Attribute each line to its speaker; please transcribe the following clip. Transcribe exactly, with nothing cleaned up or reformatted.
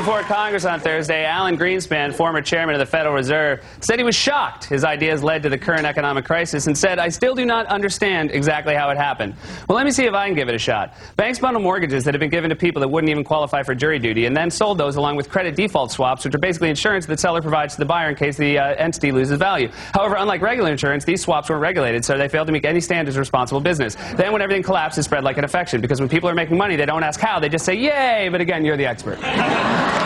Speaker 1: before Congress on Thursday, Alan Greenspan, former chairman of the Federal Reserve, said he was shocked his ideas led to the current economic crisis and said, "I still do not understand exactly how it happened." Well, let me see if I can give it a shot. Banks bundle mortgages that have been given to people that wouldn't even qualify for jury duty and then sold those along with credit default swaps, which are basically insurance that the seller provides to the buyer in case the uh, entity loses value. However, unlike regular insurance, these swaps weren't regulated, so they failed to meet any standards of responsible business. Then when everything collapsed, it spread like an infection, because when people are making money, they don't ask how, they just say, "Yay!" But again, you're the expert.